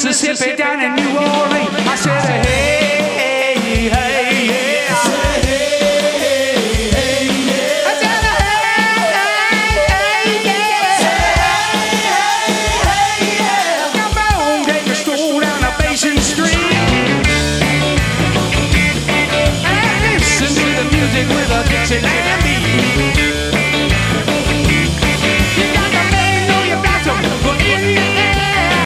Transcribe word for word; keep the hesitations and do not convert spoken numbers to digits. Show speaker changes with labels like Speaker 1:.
Speaker 1: Mississippi, down in New Orleans. I said, hey, hey, yeah. I said, hey, hey, yeah. I said, hey, hey, yeah. Hey, hey, yeah. Come on, take a stroll down the Basin Street. And listen to the music with a Dixieland.